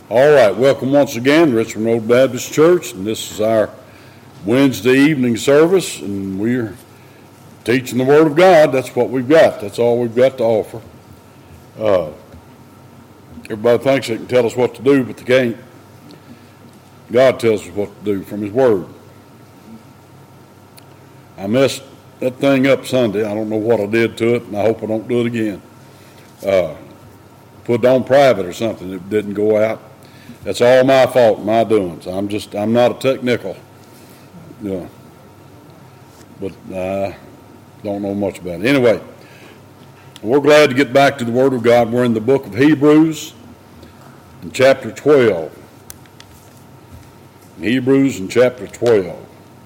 All right, welcome once again to Richmond Road Baptist Church, and this is our Wednesday evening service, and we're teaching the Word of God. That's what we've got. That's all we've got to offer. Everybody thinks they can tell us what to do, but they can't. God tells us what to do from His Word. I messed that thing up Sunday. I don't know what I did to it, and I hope I don't do it again. Put it on private or something. It didn't go out. That's all my fault, my doings. I'm not a technical. Yeah. But I don't know much about it. Anyway, we're glad to get back to the Word of God. We're in the book of Hebrews in chapter 12. Hebrews in chapter 12.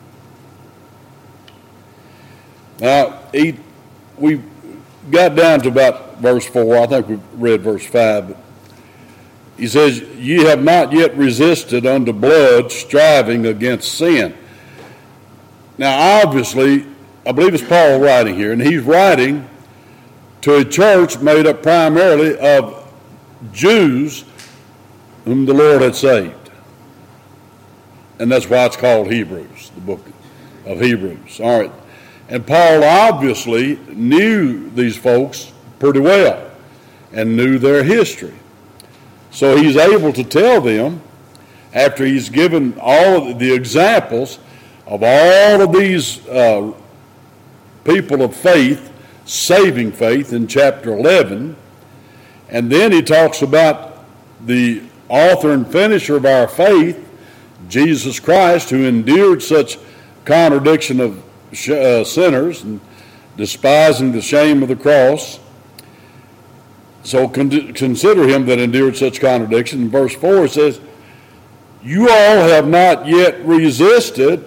Now, we got down to about verse 4. I think we read verse 5. But he says, "Ye have not yet resisted unto blood, striving against sin." Now, obviously, I believe it's Paul writing here, and he's writing to a church made up primarily of Jews whom the Lord had saved. And that's why it's called Hebrews, the book of Hebrews. All right. And Paul obviously knew these folks pretty well and knew their history. So he's able to tell them, after he's given all of the examples of all of these people of faith, saving faith in chapter 11, and then he talks about the author and finisher of our faith, Jesus Christ, who endured such contradiction of sinners and despising the shame of the cross. So consider him that endured such contradiction. In verse 4 it says, "You all have not yet resisted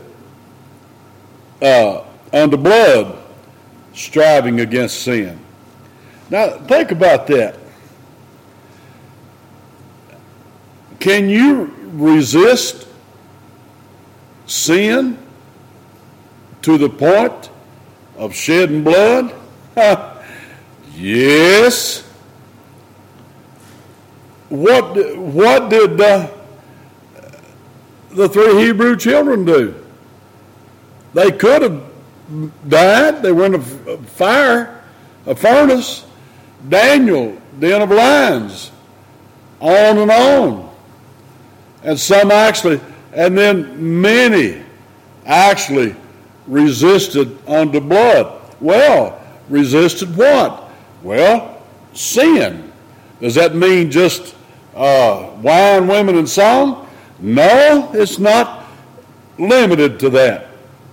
unto blood, striving against sin." Now think about that. Can you resist sin to the point of shedding blood? Yes. What did the three Hebrew children do? They could have died. They were in a fire, a furnace. Daniel, den of lions, on and on. And some actually, and then many actually resisted unto blood. Well, resisted what? Well, sin. Does that mean just wine, women, and song? No, it's not limited to that.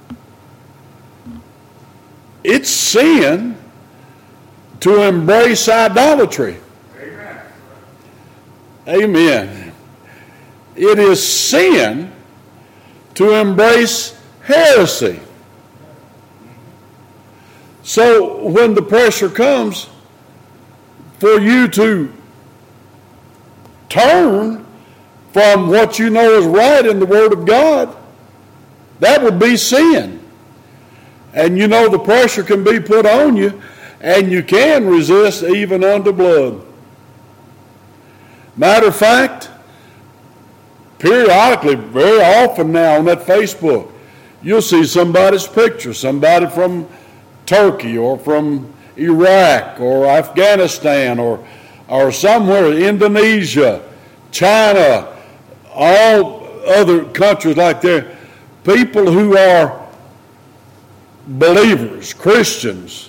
It's sin to embrace idolatry. Amen. It is sin to embrace heresy. So when the pressure comes for you to turn from what you know is right in the Word of God, that would be sin. And you know the pressure can be put on you, and you can resist even unto blood. Matter of fact, periodically, very often now on that Facebook, you'll see somebody's picture, somebody from Turkey or from Iraq or Afghanistan or somewhere, Indonesia, China, all other countries like that, people who are believers, Christians,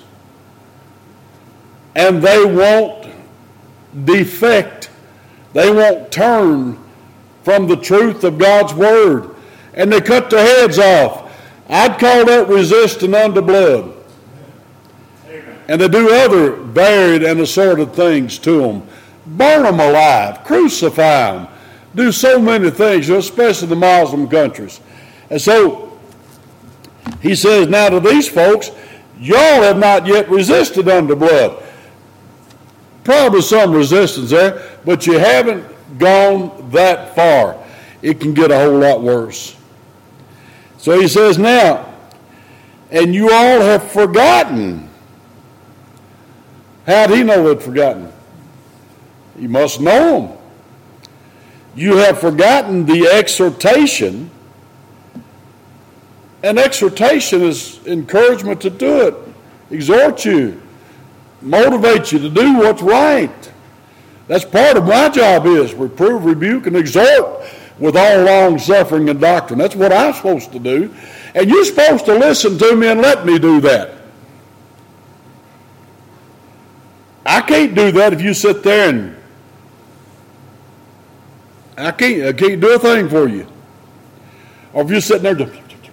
and they won't defect, they won't turn from the truth of God's Word, and they cut their heads off. I'd call that resisting unto blood. And they do other varied and assorted things to them. Burn them alive, crucify them, do so many things, especially the Muslim countries. And so he says, now to these folks, y'all have not yet resisted unto blood. Probably some resistance there, but you haven't gone that far. It can get a whole lot worse. So he says now, and you all have forgotten. How did he know they'd forgotten? He must know them. You have forgotten the exhortation, and exhortation is encouragement to do it, exhort you, motivate you to do what's right. That's part of my job is reprove, rebuke, and exhort with all long suffering and doctrine. That's what I'm supposed to do. And you're supposed to listen to me and let me do that. I can't do that if you sit there and I can't do a thing for you. Or if you're sitting there,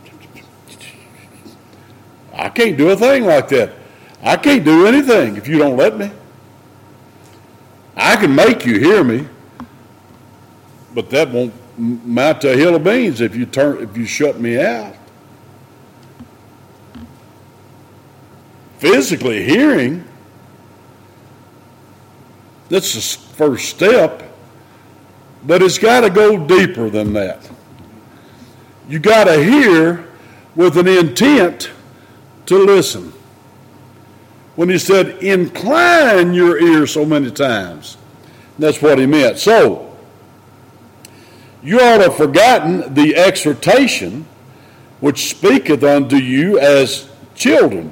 I can't do a thing like that. I can't do anything if you don't let me. I can make you hear me, but that won't amount to a hill of beans if you shut me out. Physically hearing, that's the first step, but it's got to go deeper than that. You got to hear with an intent to listen. When he said, incline your ear so many times, that's what he meant. So, you ought to have forgotten the exhortation which speaketh unto you as children.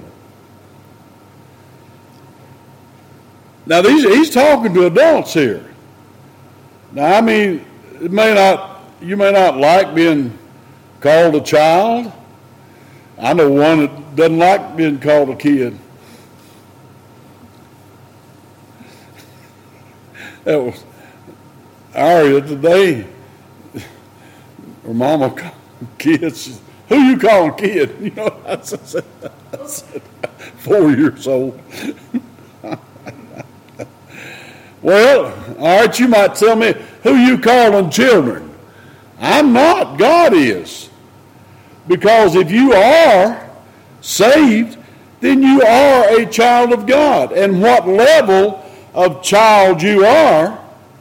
Now, he's talking to adults here. Now, I mean, you may not like being called a child. I know one that doesn't like being called a kid. That was Aria today. Her mama called kids. Who you calling kid? You know, I said 4 years old. Well, all right, you might tell me, who you calling children? I'm not. God is. Because if you are saved, then you are a child of God. And what level of child you are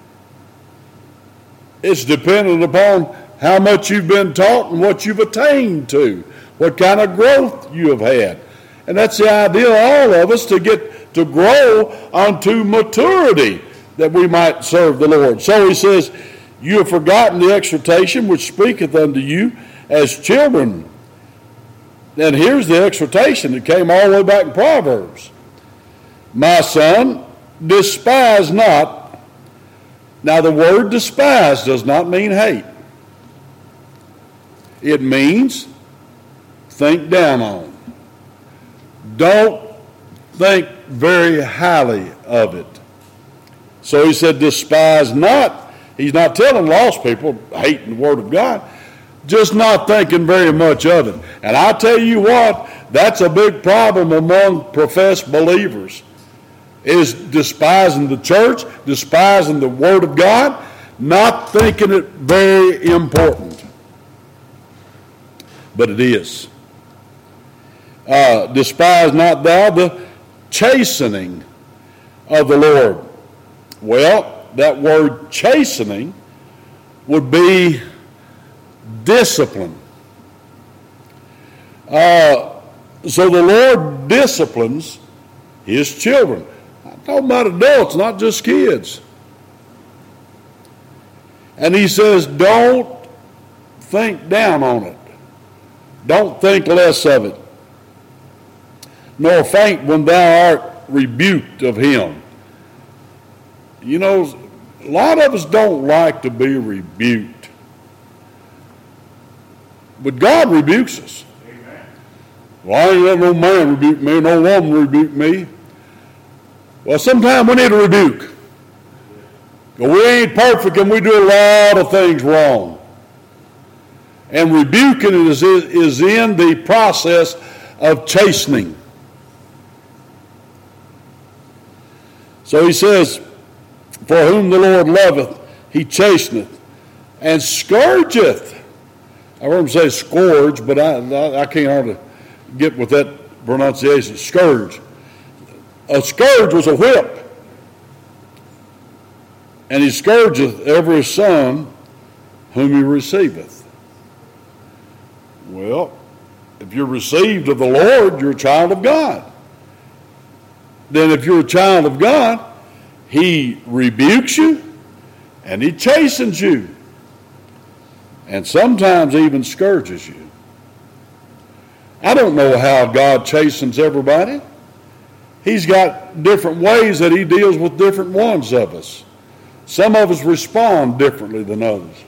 is dependent upon how much you've been taught and what you've attained to, what kind of growth you have had. And that's the idea of all of us, to get to grow unto maturity, that we might serve the Lord. So he says, you have forgotten the exhortation which speaketh unto you as children. And here's the exhortation that came all the way back in Proverbs. My son, despise not. Now the word despise does not mean hate. It means think down on. Don't think very highly of it. So he said, despise not. He's not telling lost people hating the Word of God, just not thinking very much of it. And I tell you what, that's a big problem among professed believers, is despising the church, despising the Word of God, not thinking it very important. But it is. Despise not thou the chastening of the Lord. Well, that word chastening would be discipline. So the Lord disciplines his children. I'm talking about adults, not just kids. And he says, don't think down on it. Don't think less of it. Nor faint when thou art rebuked of him. You know, a lot of us don't like to be rebuked. But God rebukes us. Amen. Well, I ain't let no man rebuke me, no woman rebuke me. Well, sometimes we need a rebuke. We ain't perfect and we do a lot of things wrong. And rebuking is in the process of chastening. So he says, for whom the Lord loveth, he chasteneth, and scourgeth. I heard him say scourge, but I can't hardly get with that pronunciation. Scourge. A scourge was a whip. And he scourgeth every son whom he receiveth. Well, if you're received of the Lord, you're a child of God. Then if you're a child of God, he rebukes you and he chastens you. and sometimes even scourges you. I don't know how God chastens everybody. He's got different ways that he deals with different ones of us. Some of us respond differently than others.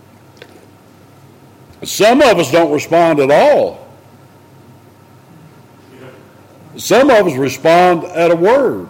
Some of us don't respond at all. Some of us respond at a word.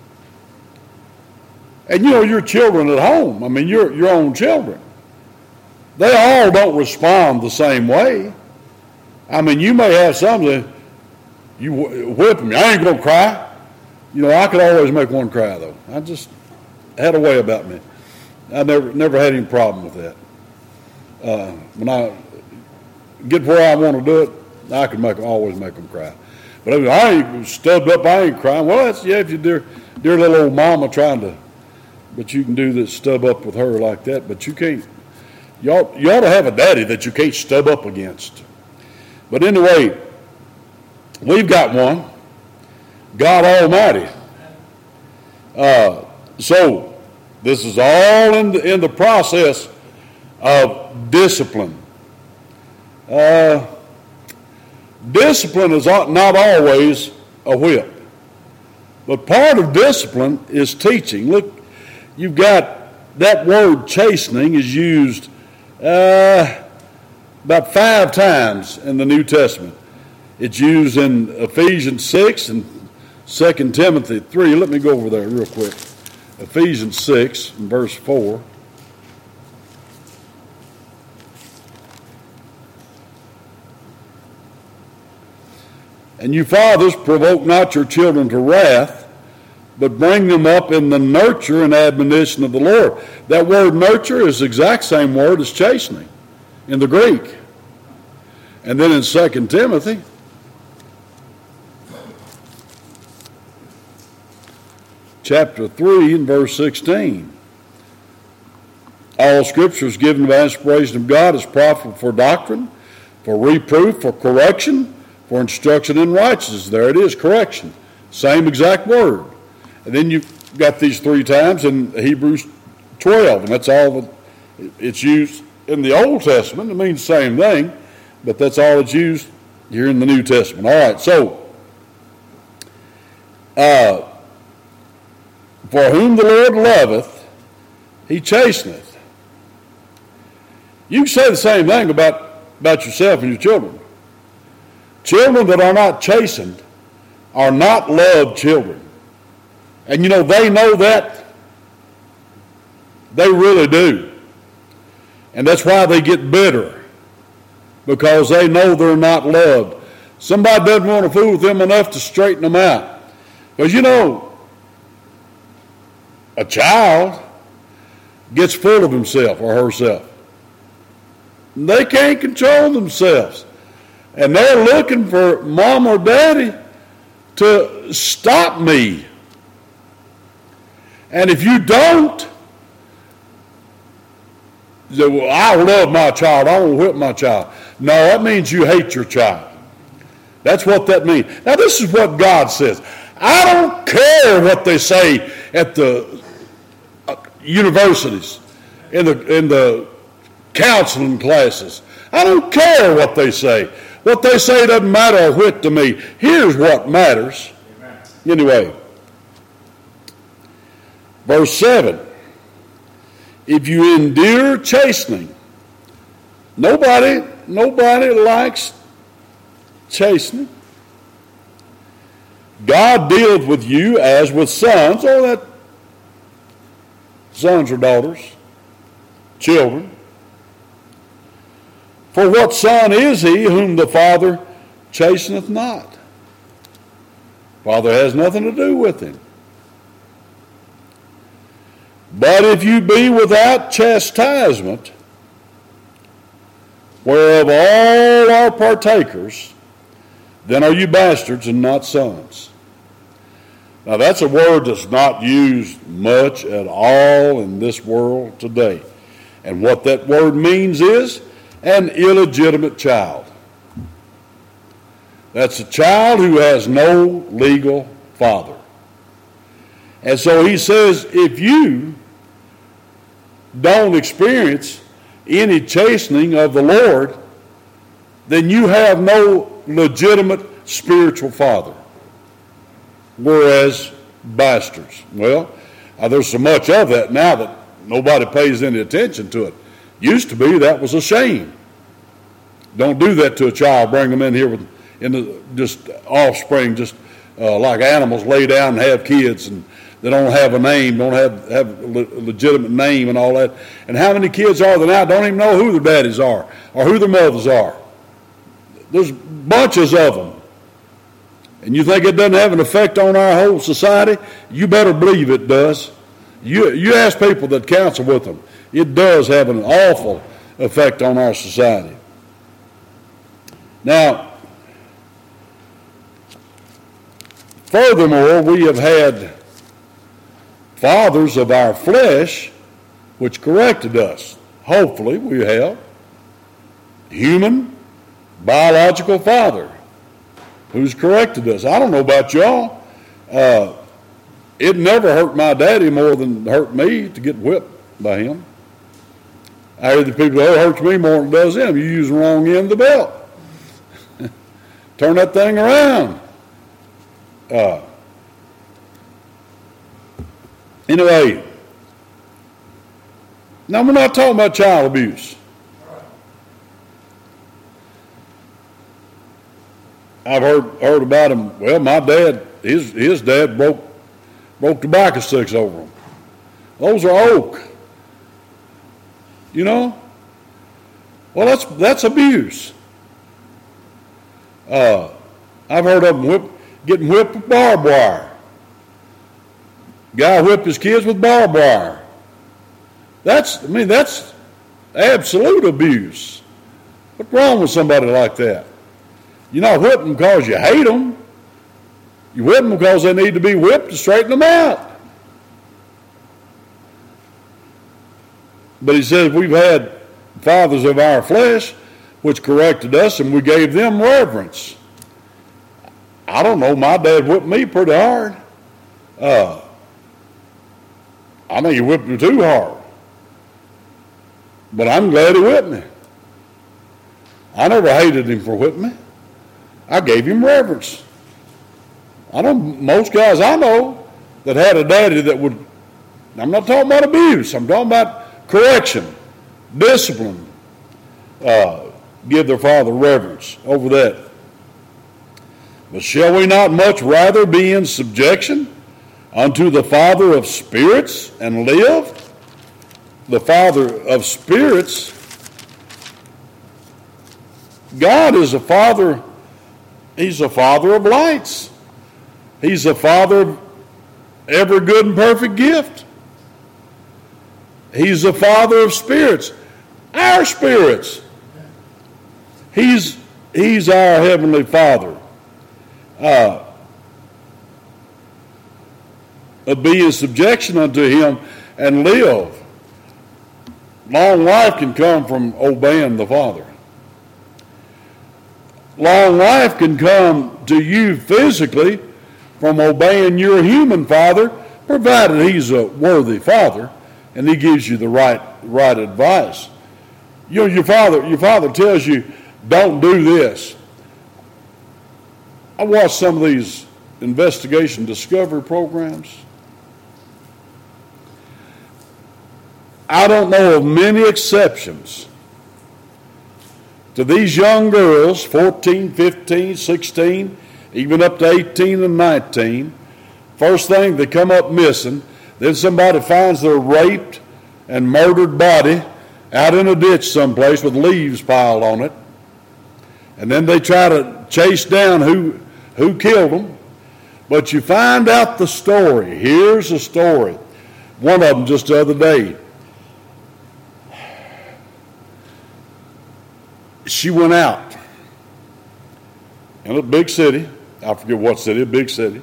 And you know, your children at home, I mean, your own children, they all don't respond the same way. I mean, you may have some that you whip them. I ain't going to cry. You know, I could always make one cry, though. I just had a way about me. I never had any problem with that. When I get where I want to do it, I can always make them cry. But if I ain't stubbed up, I ain't crying. Well, that's, yeah, if you dear little old mama trying to, but you can do this stub up with her like that, but you can't. You ought to have a daddy that you can't stub up against. But anyway, we've got one, God Almighty. So this is all in the process of discipline. Discipline is not always a whip, but part of discipline is teaching. Look, you've got that word chastening is used about 5 times in the New Testament. It's used in Ephesians 6 and 2 Timothy 3. Let me go over there real quick. Ephesians 6 and verse 4. And you fathers, provoke not your children to wrath, but bring them up in the nurture and admonition of the Lord. That word nurture is the exact same word as chastening in the Greek. And then in 2 Timothy, chapter 3 and verse 16. All Scripture is given by inspiration of God, is profitable for doctrine, for reproof, for correction, for instruction in righteousness. There it is, correction. Same exact word. And then you've got these 3 times in Hebrews 12, and that's all that it's used in the Old Testament. It means the same thing, but that's all it's used here in the New Testament. All right, so for whom the Lord loveth, he chasteneth. You can say the same thing about yourself and your children. Children that are not chastened are not loved children. And you know, they know that. They really do. And that's why they get bitter, because they know they're not loved. Somebody doesn't want to fool with them enough to straighten them out. Because you know, a child gets full of himself or herself. They can't control themselves. And they're looking for mom or daddy to stop me. And if you don't, you say, well, I love my child, I won't whip my child. No, that means you hate your child. That's what that means. Now this is what God says. I don't care what they say at the universities, in the counseling classes. I don't care what they say. What they say doesn't matter a whit to me. Here's what matters. Amen. Anyway, verse 7. If you endure chastening, nobody likes chastening. God deals with you as with sons, or that sons or daughters, children. For what son is he whom the Father chasteneth not? Father has nothing to do with him. But if you be without chastisement, whereof all are partakers, then are you bastards and not sons. Now that's a word that's not used much at all in this world today. And what that word means is an illegitimate child. That's a child who has no legal father. And so he says, if you don't experience any chastening of the Lord, then you have no legitimate spiritual father. Whereas bastards, well, there's so much of that now that nobody pays any attention to it. Used to be that was a shame. Don't do that to a child. Bring them in here with just offspring, just like animals, lay down and have kids, and they don't have a name, don't have a legitimate name and all that. And how many kids are there now don't even know who their daddies are or who their mothers are? There's bunches of them. And you think it doesn't have an effect on our whole society? You better believe it does. You ask people that counsel with them. It does have an awful effect on our society. Now, furthermore, we have had fathers of our flesh which corrected us. Hopefully we have. Human, biological father who's corrected us. I don't know about y'all. It never hurt my daddy more than it hurt me to get whipped by him. I hear the people, it hurts me more than it does him. You use the wrong end of the belt. Turn that thing around. Anyway, now we're not talking about child abuse. I've heard about him. Well, my dad, his dad broke tobacco sticks over him. Those are oak. You know? Well, that's abuse. I've heard of them getting whipped with barbed wire. Guy whipped his kids with barbed wire. That's absolute abuse. What's wrong with somebody like that? You're not whipping them because you hate them. You whip them because they need to be whipped to straighten them out. But he says we've had fathers of our flesh which corrected us, and we gave them reverence. I don't know, my dad whipped me pretty hard. I know he whipped me too hard. But I'm glad he whipped me. I never hated him for whipping me. I gave him reverence. Most guys I know that had a daddy that would, I'm not talking about abuse, I'm talking about correction, discipline, give their father reverence over that. But shall we not much rather be in subjection unto the Father of spirits and live? The Father of spirits, God is a Father, He's a Father of lights. He's a Father of every good and perfect gift. He's the Father of spirits, our spirits. He's our Heavenly Father. Be in subjection unto Him and live. Long life can come from obeying the Father. Long life can come to you physically from obeying your human father, provided he's a worthy father and he gives you the right advice. You know, your father tells you, don't do this. I watched some of these investigation discovery programs. I don't know of many exceptions to these young girls, 14, 15, 16, even up to 18 and 19. First thing, they come up missing. Then somebody finds their raped and murdered body out in a ditch someplace with leaves piled on it. And then they try to chase down who killed them. But you find out the story. Here's the story. One of them just the other day. She went out in a big city. I forget what city, a big city.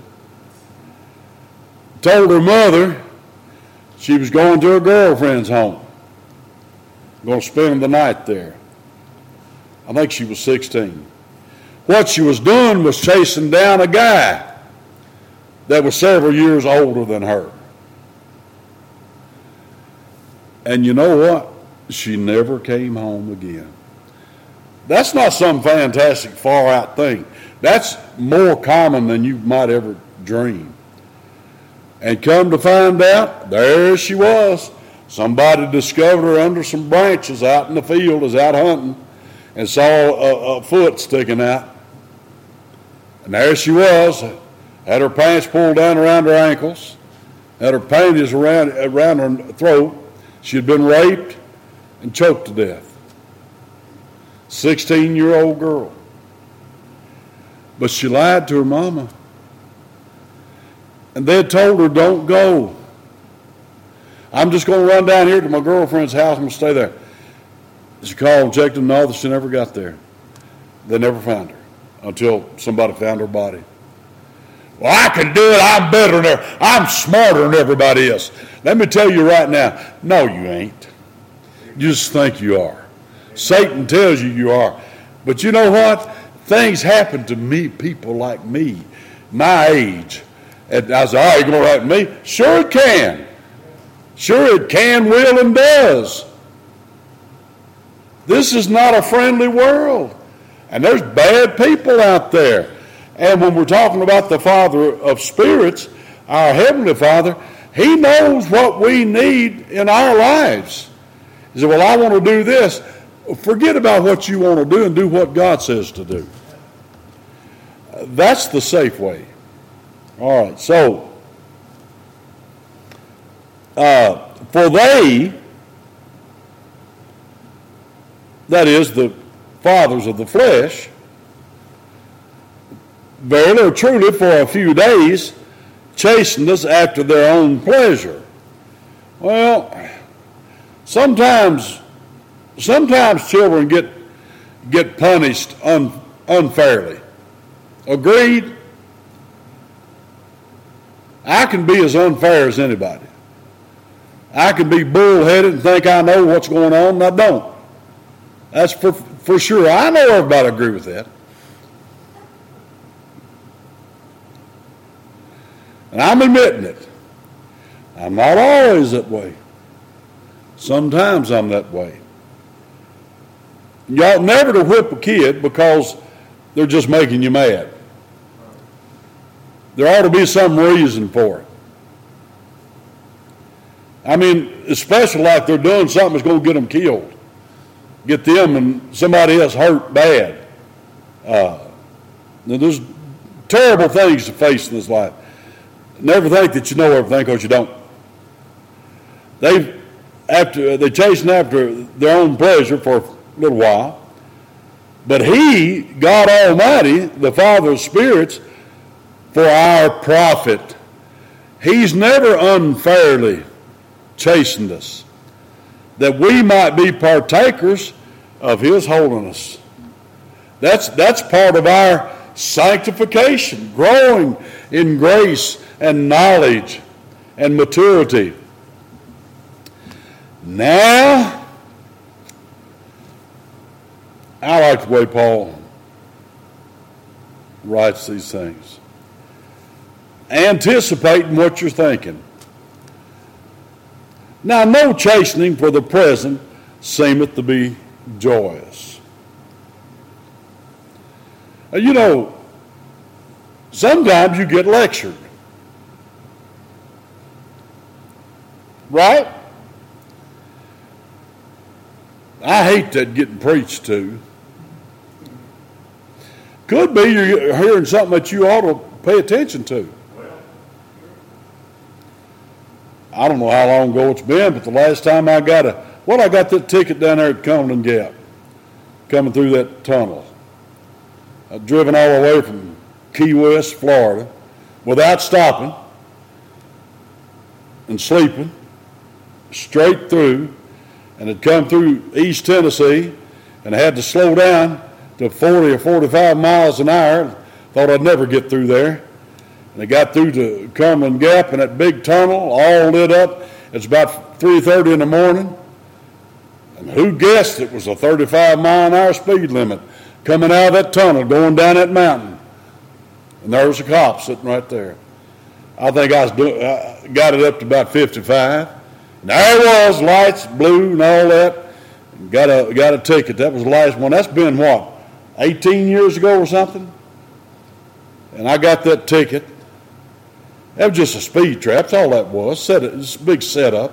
Told her mother she was going to her girlfriend's home. Going to spend the night there. I think she was 16. What she was doing was chasing down a guy that was several years older than her. And you know what? she never came home again. That's not some fantastic far out thing. That's more common than you might ever dream. And come to find out, there she was. Somebody discovered her under some branches out in the field, was out hunting, and saw a foot sticking out. And there she was, had her pants pulled down around her ankles, had her panties around her throat. She had been raped and choked to death. 16-year-old girl. But she lied to her mama. And they had told her, don't go. I'm just going to run down here to my girlfriend's house and I'm going to stay there. She called and checked in the office. She never got there. They never found her until somebody found her body. Well, I can do it. I'm better than her. I'm smarter than everybody else. Let me tell you right now, no, you ain't. You just think you are. Satan tells you you are. But you know what? Things happen to me, people like me, my age. And I said, oh, you going to write me? Sure it can. Sure it can, will, and does. This is not a friendly world. And there's bad people out there. And when we're talking about the Father of spirits, our Heavenly Father, He knows what we need in our lives. He said, well, I want to do this. Forget about what you want to do and do what God says to do. That's the safe way. All right, so, for they, that is the fathers of the flesh, verily or truly for a few days chastened us after their own pleasure. Well, sometimes children get punished unfairly. Agreed? I can be as unfair as anybody. I can be bullheaded and think I know what's going on, and I don't. That's for sure. I know everybody agree with that. And I'm admitting it. I'm not always that way. Sometimes I'm that way. You ought never to whip a kid because they're just making you mad. There ought to be some reason for it. I mean, especially like they're doing something that's going to get them killed. Get them and somebody else hurt bad. There's terrible things to face in this life. Never think that you know everything because you don't. They're chasing after their own pleasure for a little while. But He, God Almighty, the Father of spirits, for our profit. He's never unfairly chastened us, that we might be partakers of His holiness. That's part of our sanctification, growing in grace and knowledge and maturity. Now, I like the way Paul writes these things. Anticipating what you're thinking. Now, no chastening for the present seemeth to be joyous. You know, sometimes you get lectured. Right? I hate that getting preached to. Could be you're hearing something that you ought to pay attention to. I don't know how long ago it's been, but the last time I got that ticket down there at Cumberland Gap, coming through that tunnel. I'd driven all the way from Key West, Florida, without stopping and sleeping, straight through, and had come through East Tennessee, and I had to slow down to 40 or 45 miles an hour. Thought I'd never get through there. And I got through to Cumberland Gap in that big tunnel, all lit up. It's about 3:30 in the morning. And who guessed it was a 35-mile-an-hour speed limit coming out of that tunnel, going down that mountain. And there was a cop sitting right there. I think I got it up to about 55. And there it was, lights, blue, and all that. Got a ticket. That was the last one. That's been what, 18 years ago or something? And I got that ticket. That was just a speed trap. That's all that was. It's a big setup.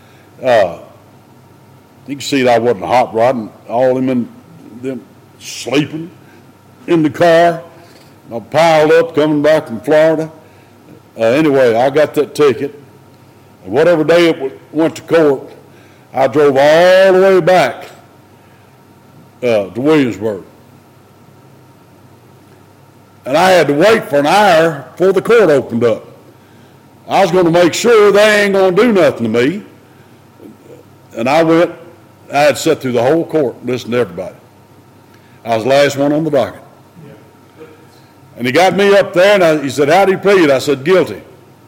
You can see that I wasn't hot rodding all them sleeping in the car. I piled up coming back from Florida. Anyway, I got that ticket. And whatever day it went to court, I drove all the way back to Williamsburg. And I had to wait for an hour before the court opened up. I was going to make sure they ain't going to do nothing to me. And I had sat through the whole court and listened to everybody. I was the last one on the docket. And he got me up there, and he said, "How do you plead?" I said, "Guilty."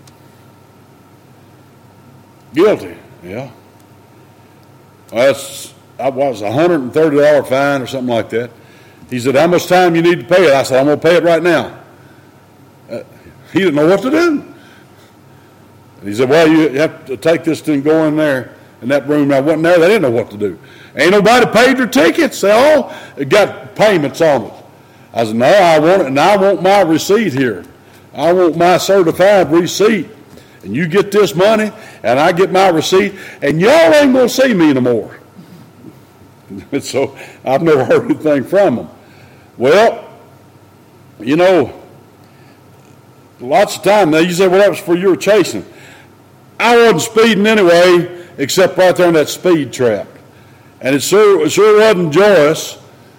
"Guilty." Yeah. Well, that was a $130 fine or something like that. He said, "How much time you need to pay it?" I said, "I'm going to pay it right now." He didn't know what to do. And he said, "Well, you have to take this thing, go in there in that room." I wasn't there. They didn't know what to do. Ain't nobody paid their tickets. They all got payments on it. I said, "No, I want it, and I want my receipt here. I want my certified receipt. And you get this money, and I get my receipt, and y'all ain't going to see me no more." And so I've never heard anything from them. Well, you know, lots of time now you say, "Well, that was for your chasing." I wasn't speeding anyway, except right there in that speed trap. And it sure wasn't joyous.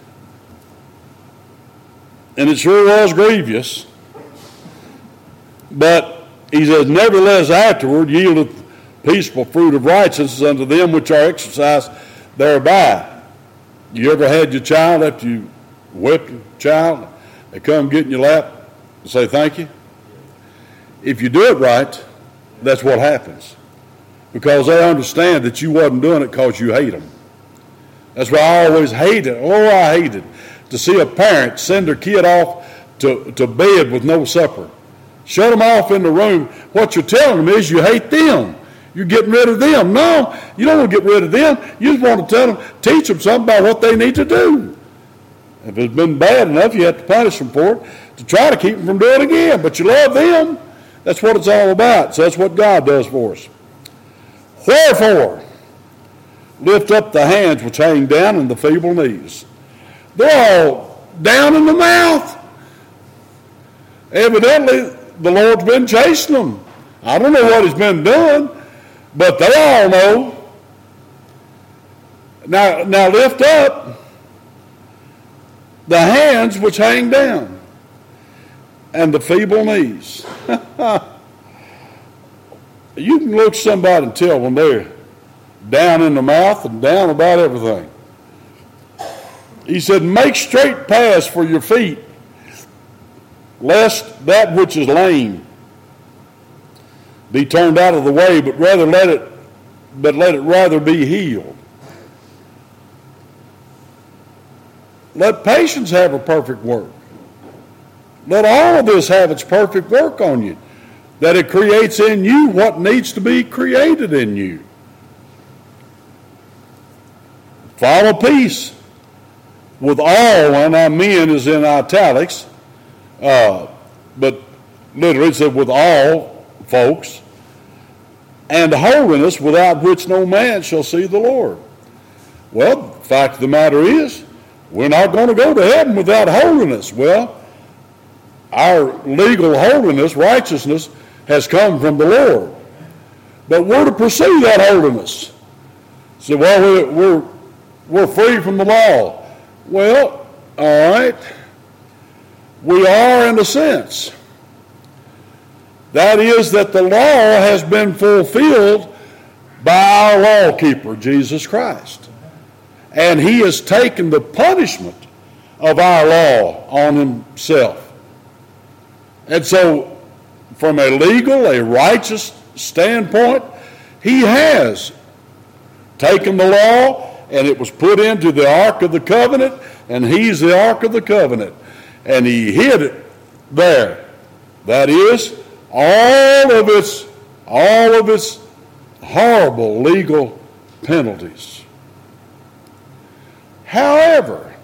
And it sure was grievous. But he says, "Nevertheless, afterward yieldeth peaceful fruit of righteousness unto them which are exercised thereby." You ever had your child, after you whipped your child, they come get in your lap and say thank you? If you do it right, that's what happens. Because they understand that you wasn't doing it because you hate them. That's why I always hated, I hated to see a parent send their kid off to bed with no supper. Shut them off in the room. What you're telling them is you hate them. You're getting rid of them. No, you don't want to get rid of them. You just want to tell them, teach them something about what they need to do. If it's been bad enough, you have to punish them for it to try to keep them from doing it again. But you love them. That's what it's all about. So that's what God does for us. "Wherefore, lift up the hands which hang down and the feeble knees." They're all down in the mouth. Evidently, the Lord's been chasing them. I don't know what he's been doing, but they all know. Now lift up the hands which hang down and the feeble knees. You can look somebody and tell when they're down in the mouth and down about everything. He said, "Make straight paths for your feet, lest that which is lame be turned out of the way, but let it rather be healed." Let patience have a perfect work. Let all of this have its perfect work on you, that it creates in you what needs to be created in you. Follow peace with all, and I mean is in italics, but literally it said with all folks, and holiness, without which no man shall see the Lord. Well, the fact of the matter is, we're not going to go to heaven without holiness. Well, our legal holiness, righteousness, has come from the Lord. But we're to pursue that holiness. So, well, we're free from the law. Well, all right. We are in a sense. That is that the law has been fulfilled by our lawkeeper, Jesus Christ. And he has taken the punishment of our law on himself. And so, from a legal, a righteous standpoint, he has taken the law, and it was put into the Ark of the Covenant, and he's the Ark of the Covenant. And he hid it there. That is, all of its horrible legal penalties. However,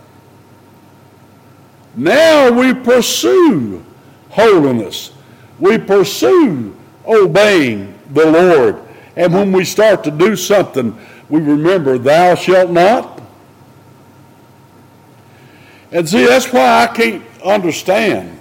now we pursue holiness. We pursue obeying the Lord. And when we start to do something, we remember, thou shalt not. And see, that's why I can't understand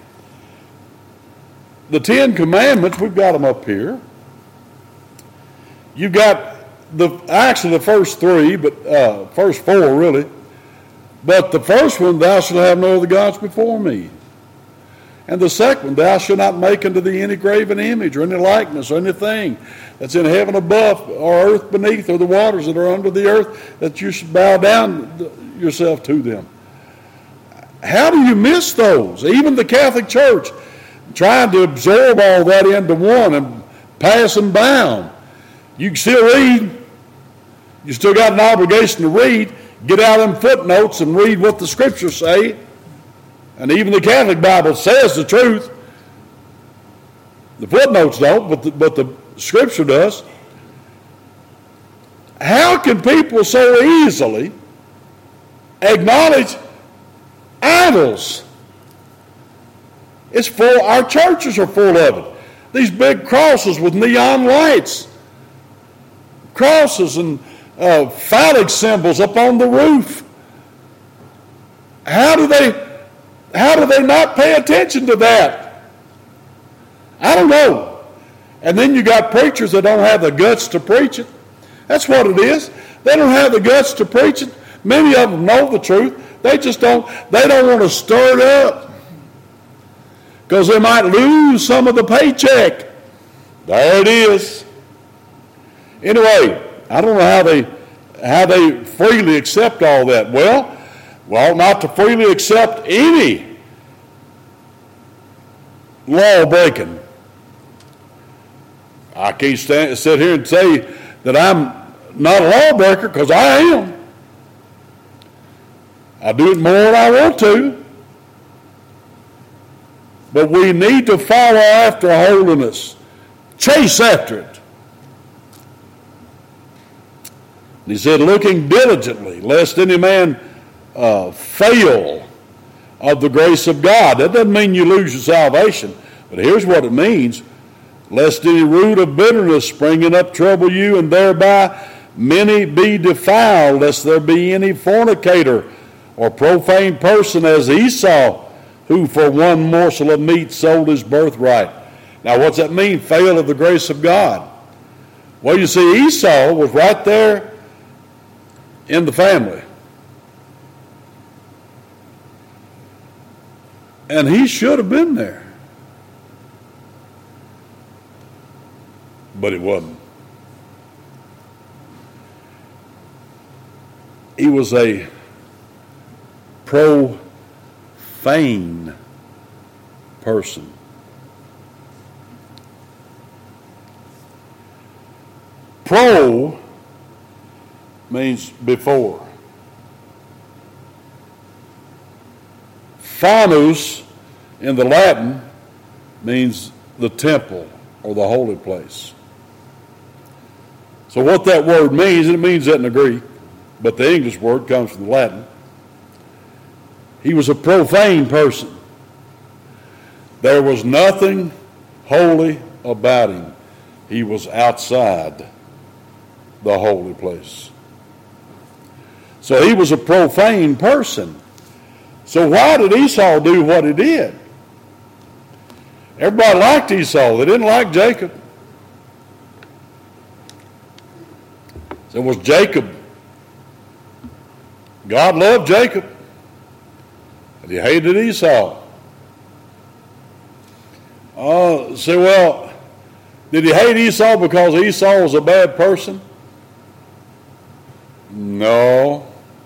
the Ten Commandments. We've got them up here. You've got actually the first three, but first four really. But the first one, thou shalt have no other gods before me. And the second one, thou shalt not make unto thee any graven image or any likeness or anything that's in heaven above or earth beneath or the waters that are under the earth, that you should bow down yourself to them. How do you miss those? Even the Catholic Church trying to absorb all that into one and pass them down. You can still read. You still got an obligation to read. Get out them footnotes and read what the Scriptures say. And even the Catholic Bible says the truth. The footnotes don't, but the Scripture does. How can people so easily acknowledge idols? It's full. Our churches are full of it. These big crosses with neon lights. Crosses and phallic symbols up on the roof. How do they not pay attention to that? I don't know. And then you got preachers that don't have the guts to preach it. That's what it is. They don't have the guts to preach it. Many of them know the truth. They just don't want to stir it up, because they might lose some of the paycheck. There it is. Anyway, I don't know how they freely accept all that. Well, not to freely accept any law breaking. I can't sit here and say that I'm not a lawbreaker, because I am. I do it more than I want to. But we need to follow after holiness. Chase after it. And he said, looking diligently, lest any man fail of the grace of God. That doesn't mean you lose your salvation. But here's what it means. Lest any root of bitterness springing up trouble you, and thereby many be defiled, lest there be any fornicator or profane person as Esau, who for one morsel of meat sold his birthright. Now, what's that mean, fail of the grace of God? Well, you see, Esau was right there in the family. And he should have been there. But he wasn't. He was a profane person. Pro means before. Fanus in the Latin means the temple or the holy place. So what that word means, and it means that in the Greek, but the English word comes from the Latin. He was a profane person. There was nothing holy about him. He was outside the holy place. So he was a profane person. So why did Esau do what he did? Everybody liked Esau. They didn't like Jacob. So it was Jacob. God loved Jacob, and he hated Esau. Say, well, did he hate Esau because Esau was a bad person? No.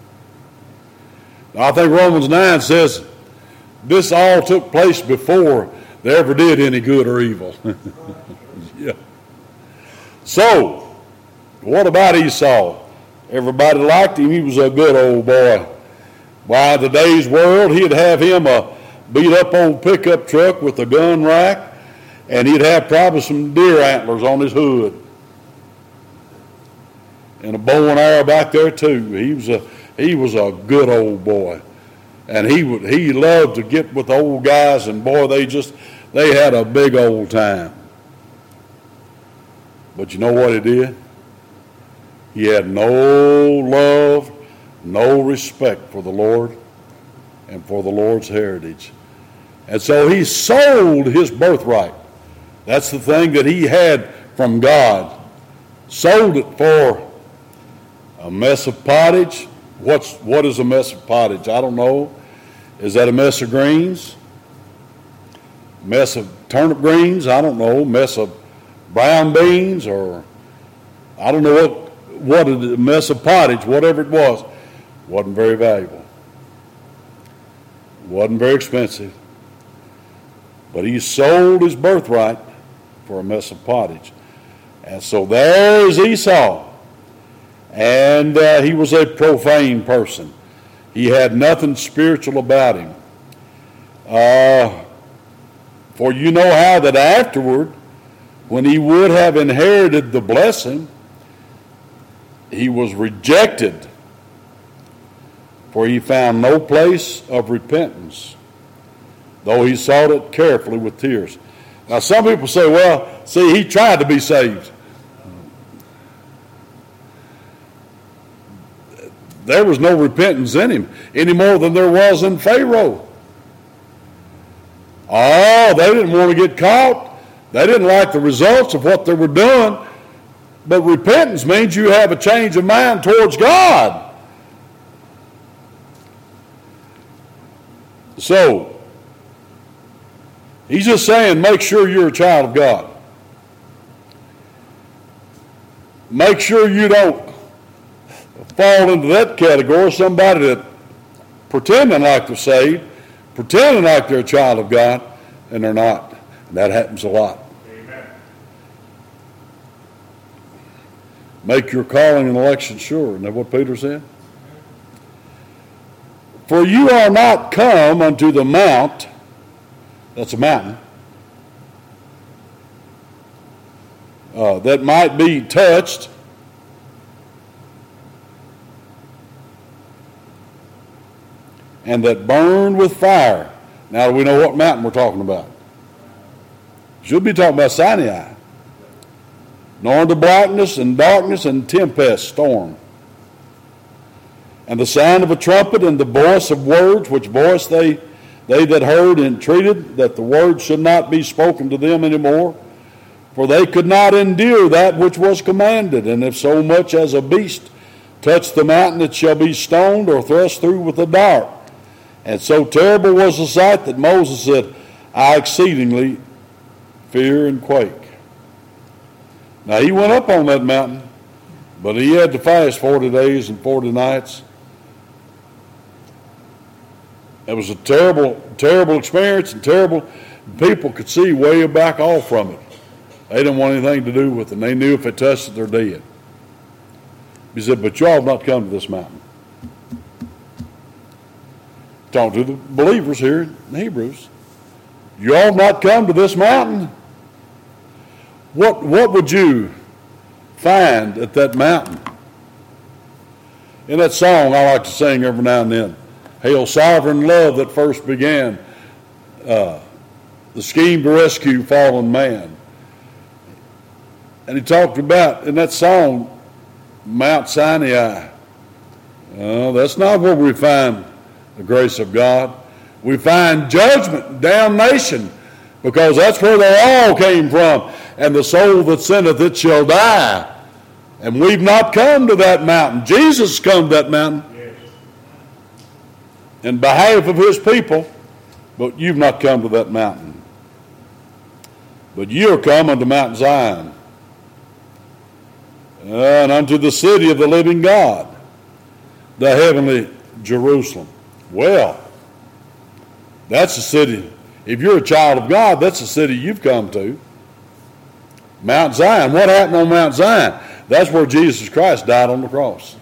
I think Romans 9 says this all took place before they ever did any good or evil. Yeah. So, what about Esau? Everybody liked him. He was a good old boy. Why, in today's world, he'd have him a beat-up old pickup truck with a gun rack, and he'd have probably some deer antlers on his hood. And a bow and arrow back there, too. he was a good old boy. And he loved to get with the old guys, and boy, they had a big old time. But you know what he did? He had no love, no respect for the Lord and for the Lord's heritage. And so he sold his birthright. That's the thing that he had from God. Sold it for a mess of pottage. What is a mess of pottage? I don't know. Is that a mess of greens? Mess of turnip greens? I don't know. Mess of brown beans? Or I don't know what a mess of pottage, whatever it was. Wasn't very valuable. Wasn't very expensive. But he sold his birthright for a mess of pottage. And so there's Esau. And he was a profane person. He had nothing spiritual about him. For you know how that afterward, when he would have inherited the blessing, he was rejected, for he found no place of repentance, though he sought it carefully with tears. Now some people say, well, see, he tried to be saved. There was no repentance in him any more than there was in Pharaoh. Oh, they didn't want to get caught. They didn't like the results of what they were doing. But repentance means you have a change of mind towards God. So, he's just saying, make sure you're a child of God. Make sure you don't fall into that category, somebody that pretending like they're saved, pretending like they're a child of God, and they're not. And that happens a lot. Amen. Make your calling and election sure. Isn't that what Peter said? For you are not come unto the mount, that's a mountain, that might be touched, and that burned with fire. Now, do we know what mountain we're talking about? Should be talking about Sinai. Nor the blackness and darkness and tempest, storm. And the sound of a trumpet and the voice of words, which voice they that heard entreated that the words should not be spoken to them anymore. For they could not endure that which was commanded. And if so much as a beast touch the mountain, it shall be stoned or thrust through with a dart. And so terrible was the sight that Moses said, I exceedingly fear and quake. Now he went up on that mountain, but he had to fast 40 days and 40 nights. It was a terrible, terrible experience, and terrible. People could see way back off from it. They didn't want anything to do with it. And they knew if it touched it, they're dead. He said, but y'all have not come to this mountain. Talking to the believers here in Hebrews. You all have not come to this mountain. What would you find at that mountain? In that song I like to sing every now and then, Hail Sovereign Love that first began, the scheme to rescue fallen man. And he talked about, in that song, Mount Sinai. That's not where we find the grace of God. We find judgment, damnation, because that's where they all came from. And the soul that sinneth, it shall die. And we've not come to that mountain. Jesus come to that mountain in behalf of his people, but you've not come to that mountain. But you're come unto Mount Zion, and unto the city of the living God, the heavenly Jerusalem. Well, that's the city. If you're a child of God, that's the city you've come to. Mount Zion. What happened on Mount Zion? That's where Jesus Christ died on the cross.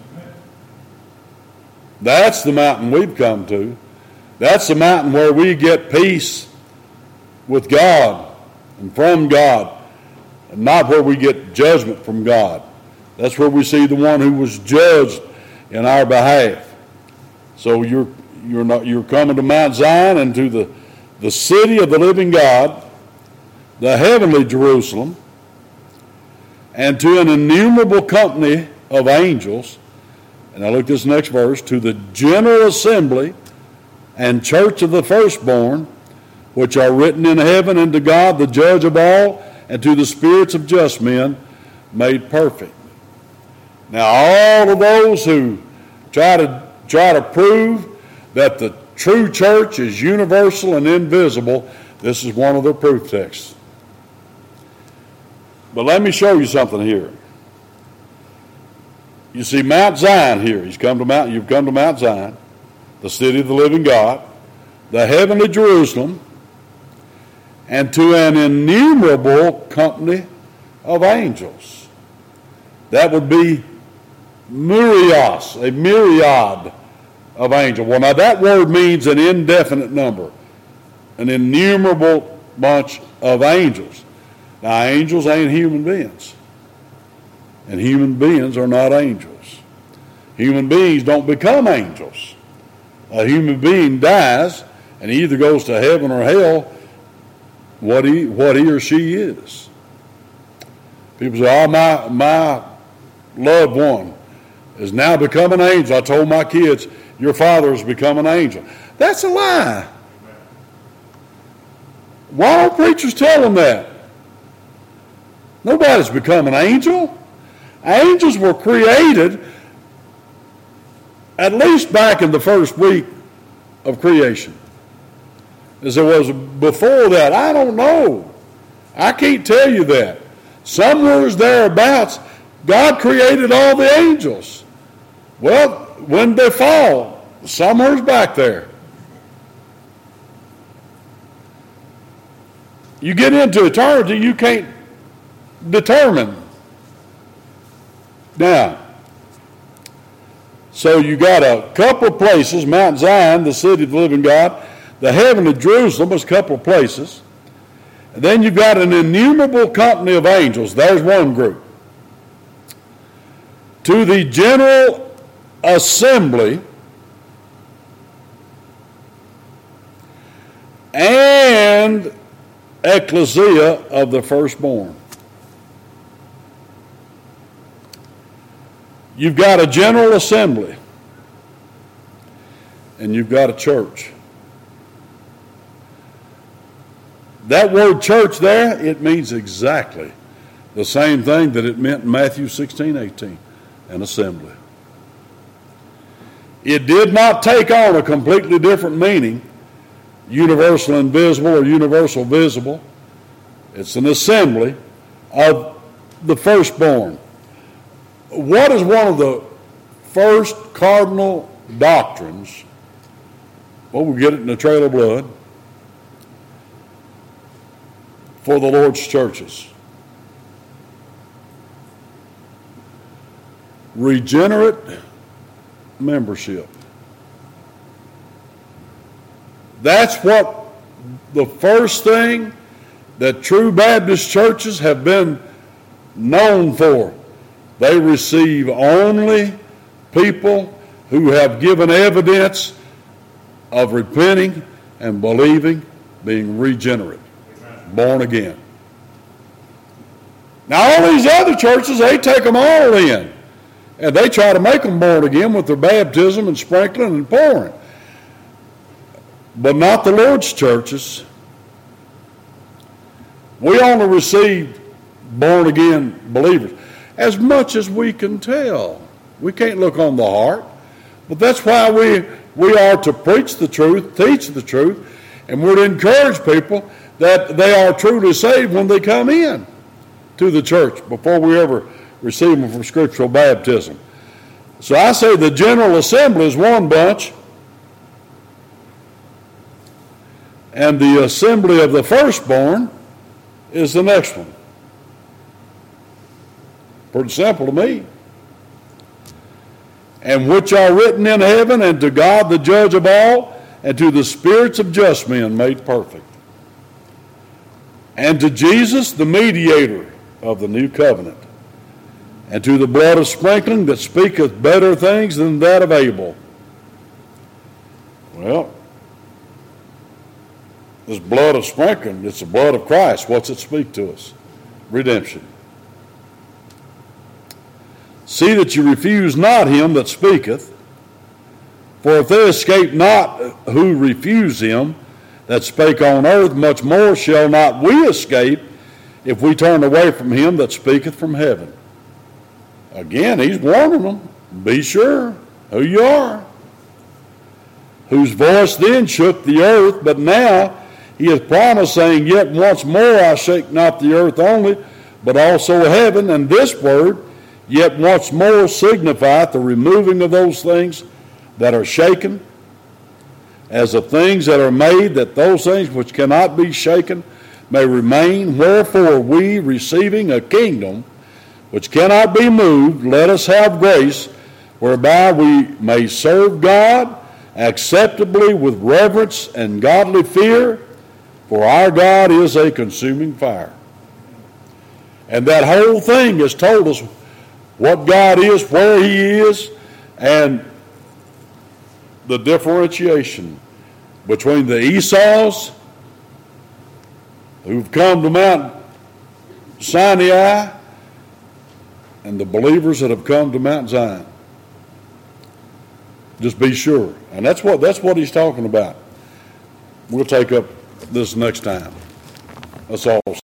That's the mountain we've come to. That's the mountain where we get peace with God and from God, and not where we get judgment from God. That's where we see the one who was judged in our behalf. So you're coming to Mount Zion and to the city of the living God, the heavenly Jerusalem, and to an innumerable company of angels. And I look at this next verse, to the general assembly and church of the firstborn, which are written in heaven, and to God, the judge of all, and to the spirits of just men made perfect. Now, all of those who try to prove that the true church is universal and invisible, this is one of their proof texts. But let me show you something here. You see Mount Zion here. You've come to Mount Zion, the city of the living God, the heavenly Jerusalem, and to an innumerable company of angels. That would be myrios, a myriad of angels. Well, now that word means an indefinite number, an innumerable bunch of angels. Now, angels ain't human beings, and human beings are not angels. Human beings don't become angels. A human being dies, and he either goes to heaven or hell, what he or she is. People say, oh, my loved one has now become an angel. I told my kids, your father has become an angel. That's a lie. Why don't preachers tell them that? Nobody's become an angel. Angels were created at least back in the first week of creation. As it was before that, I don't know. I can't tell you that. Somewhere thereabouts, God created all the angels. Well, when they fall, somewhere's back there. You get into eternity, you can't determine. Now, so you got a couple of places, Mount Zion, the city of the living God, the heavenly Jerusalem is a couple of places. And then you've got an innumerable company of angels. There's one group. To the general assembly and ecclesia of the firstborn. You've got a general assembly and you've got a church. That word church there, it means exactly the same thing that it meant in Matthew 16:18, an assembly. It did not take on a completely different meaning, universal invisible or universal visible. It's an assembly of the firstborn. What is one of the first cardinal doctrines? Well, we'll get it in the Trail of Blood for the Lord's churches. Regenerate membership. That's what the first thing that true Baptist churches have been known for. They receive only people who have given evidence of repenting and believing, being regenerate, born again. Now all these other churches, they take them all in, and they try to make them born again with their baptism and sprinkling and pouring. But not the Lord's churches. We only receive born again believers. As much as we can tell. We can't look on the heart. But that's why we are to preach the truth, teach the truth, and we're to encourage people that they are truly saved when they come in to the church before we ever receive them for scriptural baptism. So I say the General Assembly is one bunch, and the Assembly of the Firstborn is the next one. Pretty simple to me. And which are written in heaven, and to God the judge of all, and to the spirits of just men made perfect, and to Jesus the mediator of the new covenant, and to the blood of sprinkling that speaketh better things than that of Abel. Well, this blood of sprinkling, it's the blood of Christ. What's it speak to us? Redemption. See that you refuse not him that speaketh, for if they escape not who refuse him that spake on earth, much more shall not we escape if we turn away from him that speaketh from heaven. Again, he's warning them, be sure who you are. Whose voice then shook the earth, but now he hath promised, saying, yet once more I shake not the earth only, but also heaven. And this word, yet once more, signifieth the removing of those things that are shaken, as of things that are made, that those things which cannot be shaken may remain. Wherefore we, receiving a kingdom which cannot be moved, let us have grace, whereby we may serve God acceptably with reverence and godly fear, for our God is a consuming fire. And that whole thing has told us what God is, where he is, and the differentiation between the Esau's who've come to Mount Sinai and the believers that have come to Mount Zion. Just be sure. And that's what he's talking about. We'll take up this next time. That's all.